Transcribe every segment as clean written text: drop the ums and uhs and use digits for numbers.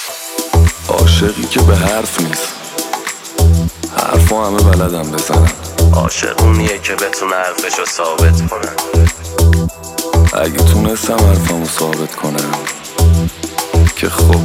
عاشقی که به حرف نیست، حرفا همه بلدم بزنن. عاشق اونیه که بتونه حرفشو ثابت کنه. اگه تونستم حرفمو ثابت کنم که خب،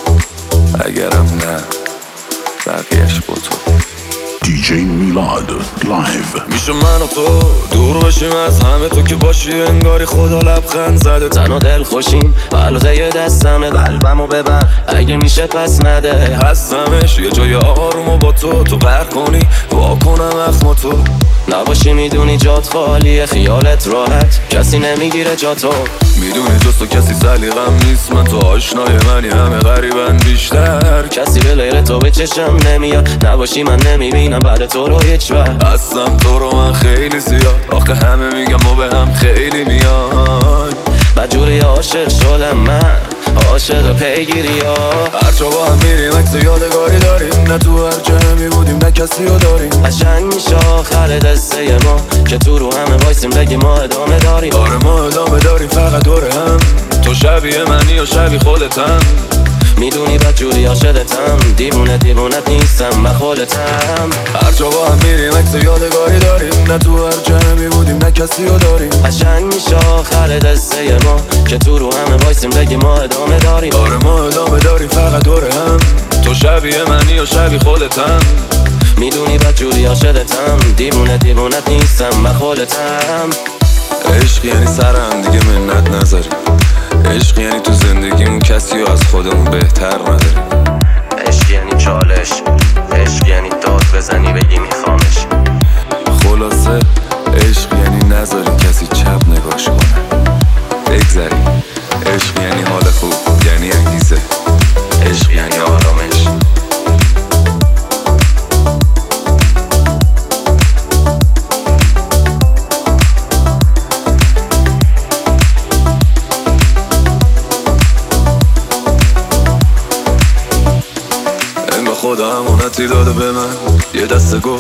اگرم نه بقیهش با تو. DJ میلاد لایو. میشه من و تو دور باشیم از همه، تو که باشی انگاری خدا لبخند زده. تن و دل خوشیم علاوه یه دستمه، قلبمو ببر اگه میشه پس نده. هستمش یه جای آروم و با تو غرق کنی وا کنم اخم تو. نباشی میدونی جات خالیه، خیالت راحت کسی نمیگیره جاتو. میدونی جز تو کسی سلیقم نیست، من تو آشنای منی همه غریبن بیشتر. کسی به غیر تو به چشم نمیاد، نباشی من نمیبینم بعد تو رو هیچ وقت. هستم تو رو من خیلی زیاد، آخه همه میگم ما به هم خیلی میان. بدجوری عاشق شدم من، عاشق پیگیری ها. هرچا با هم میریم عکس یادگاری داریم، نه تو هر جمعی بودیم نه کسی رو داریم. قشنگ میشه آخر دسته ما که تو رو همه وایسیم بگی ما ادامه داریم. آره ما ادامه داریم فقط دور هم، تو شبیه منی و شبیه خودتم. میدونی بدجوری عاشقتم، دیوونت نیستم من خودتم. هرچا با هم میریم عکس یادگاری داریم، نه تو هر جمعی بودیم نه کسی رو داریم. قشنگ میشه آخر دسته ما که تو رو همه وایسیم بگی ما ادامه داریم. آره ما ادامه داریم فقط دور هم، تو شبیه منی و شبیه خودتم. میدونی بدجوری عاشقتم، دیوونت نیستم من خودتم. عشق یعنی سر هم دیگه منت نذاریم، عشق یعنی تو زندگیمون کسی رو از خودمون بهتر نداریم. عشق یعنی چالش، عشق یعنی داد بزنی بگی میخوامش. خلاصه عشق یعنی نذاری کسی چپ نگاش کنه، بگذری. عشق یعنی حال خوب، یعنی انگیزه، عشق یعنی آرامش. خدا امانتی داده به من یه دسته گل،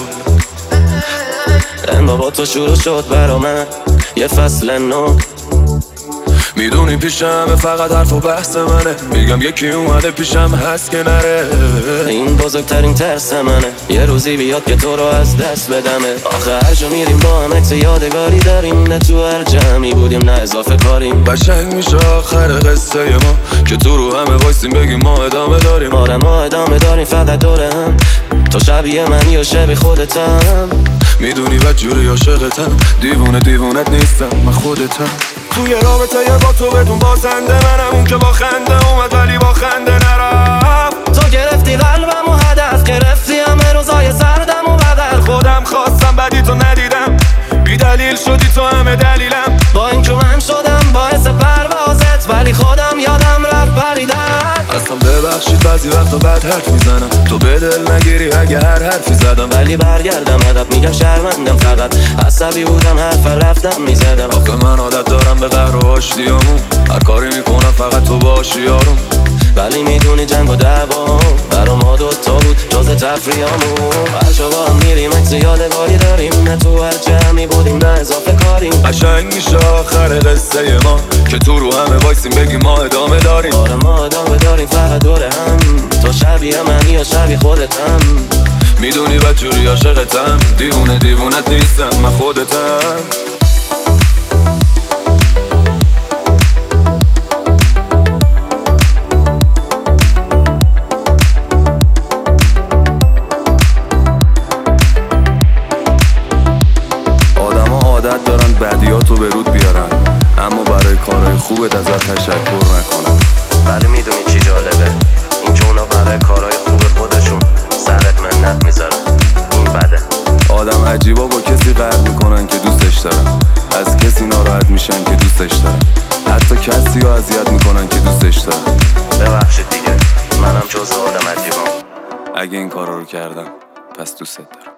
این با تو شروع شد برا من یه فصل نو. میدونی پیشم فقط حرف و بحث منه، میگم یکی اومده پیشم هست که نره. این بزرگترین ترس منه یه روزی بیاد که تو رو از دست بدمه. آخه هر جا میریم با هم عکس یادگاری داریم، نه تو هر جمعی بودیم نه اضافه کاریم. قشنگ میشه آخر قصه ما که تو رو همه وایسیم بگیم ما ادامه داریم. آره ما ادامه داریم فقط دور هم، تو شبیه منی و شبیه خودتم. میدونی بدجوری عاشقتم، دیوونت نیستم من خودتم. توی رابطه با تو بدون بازنده منم، اون که با خنده اومد ولی با خنده نرفت. تو گرفتی قلبم و هدف گرفتی همه روزای سردم و بغل. خودم خواستم بدی تو ندیدم، بی دلیل شدی تو همه دلیلم. با این که من شدم باعث پروازت، ولی خودم یادم رفت پریدن. اصلا ببخشید بعضی وقتا بد حرف میزنم، تو به دل نگیری اگه هر حرفی زدم. ولی برگردم هدف میگم شرمندم، فقط عصبی بودم حرف رفتم میزدم. آخه من عادت دارم به قهر و آشتیامون، هر کاری میکنم فقط تو باشی یارم. ولی میدونی جنگ و دعوا برا ما دوتا بود جز تفریامون. هر جا با هم میریم عکس یادگاری داریم، نه تو هر جمعی بودیم نه اضافه کاریم. قشنگ میشه آخر قصه ما که تو رو همه وایسیم بگیم ما ادامه داریم. آره ما ادامه داریم فقط دور هم، تو شبیه منی یا شبیه خودتم. میدونی بدجوری عاشقتم، دیوونت نیستم من خودتم. عادت دارن بدیاتو به رود بیارن، اما برای کارهای خوبت ازت تشکر نکنن. ولی میدونی چی جالبه؟ این که اونا برای کارهای خوب خودشون سرت منت میذارن، این بده. آدم عجیبا با کسی قهر میکنن که دوستش دارن، از کسی ناراحت میشن که دوستش دارن، حتی کسی رو اذیت میکنن که دوستش دارن. ببخشید دیگه منم جزو آدم عجیبام. اگه این کارا رو کردم پس دوستت دارم.